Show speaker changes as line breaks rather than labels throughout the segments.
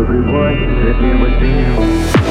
прибой, цвет неба синего.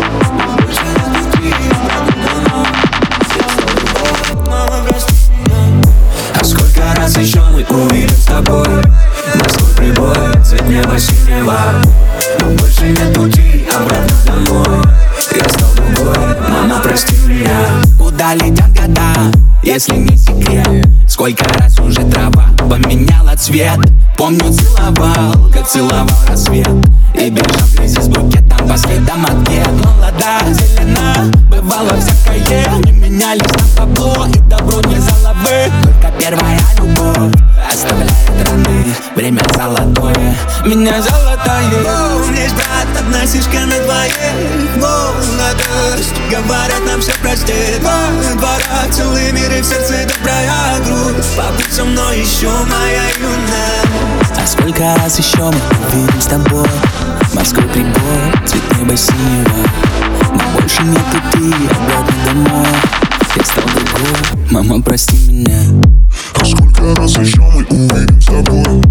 А сколько раз еще мы увидим с тобой морской прибой, цвет неба синего. Но больше нет пути обратно домой. Я стал другой, мама, прости меня. Куда летят года, если не секрет? Сколько раз уже трава поменяла цвет? Помню, целовал, как целовал рассвет, и бежал в грязи с букетом по следам ответ. Молода, зелена, бывало всякое. Не менялись на бабло и добро не заловы. Только первая любовь оставляет раны. Время золотое, меня золотое. Здесь, брат, одна сишка на двоих. Молодость, говорят, нам все простит. Двора, целый мир и в сердце добрая грудь. Побудь со мной еще, моя юность. А сколько раз еще мы увидим с тобой морской прибой, цвет неба синего. Но больше нет пути обратно домой. Я стал другой, мама, прости меня.
А сколько раз еще мы увидим с тобой